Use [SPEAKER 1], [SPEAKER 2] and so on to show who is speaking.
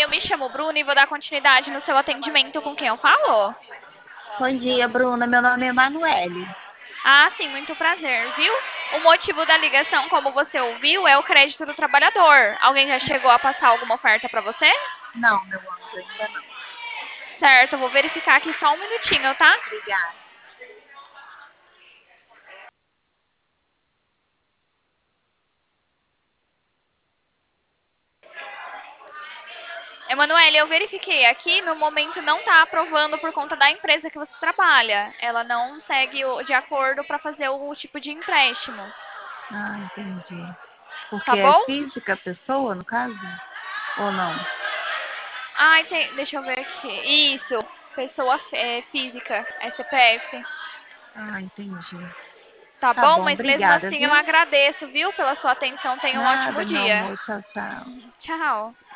[SPEAKER 1] me chamo Bruna e vou dar continuidade no seu atendimento com quem eu falo.
[SPEAKER 2] Bom dia, Bruna. Meu nome é Emanuele.
[SPEAKER 1] Ah, sim, muito prazer, viu? O motivo da ligação, como você ouviu, é o crédito do trabalhador. Alguém já chegou a passar alguma oferta para você?
[SPEAKER 2] Não, meu anjo, ainda não.
[SPEAKER 1] Certo, eu vou verificar aqui só um minutinho, tá?
[SPEAKER 2] Obrigada.
[SPEAKER 1] Emanuele, eu verifiquei aqui, no momento não está aprovando por conta da empresa que você trabalha. Ela não segue de acordo para fazer o tipo de empréstimo.
[SPEAKER 2] Ah, entendi.
[SPEAKER 1] Tá
[SPEAKER 2] Porque é
[SPEAKER 1] bom?
[SPEAKER 2] física a pessoa, no caso? Ou não?
[SPEAKER 1] Ai, deixa eu ver aqui. Isso, pessoa física, é CPF.
[SPEAKER 2] Ah, entendi.
[SPEAKER 1] Tá
[SPEAKER 2] Tá
[SPEAKER 1] bom?
[SPEAKER 2] bom,
[SPEAKER 1] Mas mesmo
[SPEAKER 2] obrigada,
[SPEAKER 1] assim eu
[SPEAKER 2] viu?
[SPEAKER 1] agradeço, viu, pela sua atenção. Tenha um ótimo
[SPEAKER 2] Nada, meu
[SPEAKER 1] dia.
[SPEAKER 2] amor. Tchau, tchau.
[SPEAKER 1] Tchau.